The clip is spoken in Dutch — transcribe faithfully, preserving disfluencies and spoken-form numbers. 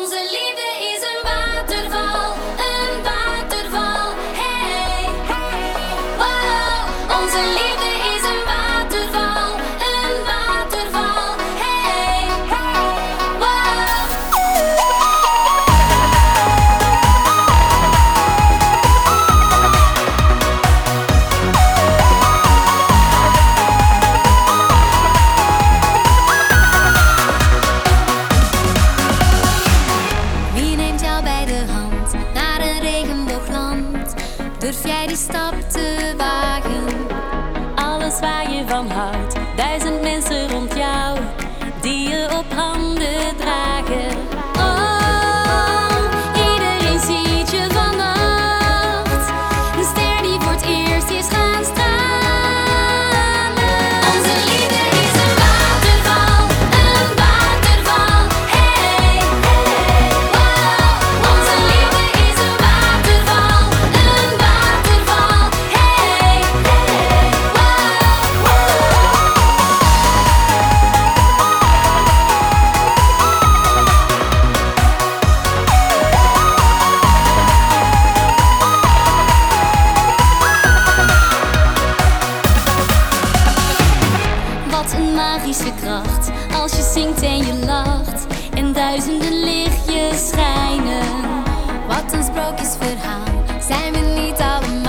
Onze liefde is een waterval, een waterval, hey. Wow. Onze liefde is een waterval, een waterval, hey. Wow. Wie neemt jou bij de hand naar een regenboogland? Durf jij die stap te wagen? Alles waar je van houdt, duizend mensen rond jou die je op handen dragen. Oh, iedereen ziet je vannacht. Een ster die voor het eerst is gaan stralen. Onze liefde is een waterval, een waterval, hey. Wow. Onze liefde is een waterval, een waterval, hey. Wow. Wat een magische kracht als je zingt en je lacht en duizenden lichtjes schijnen. Wat een sprookjesverhaal, zijn we niet allemaal?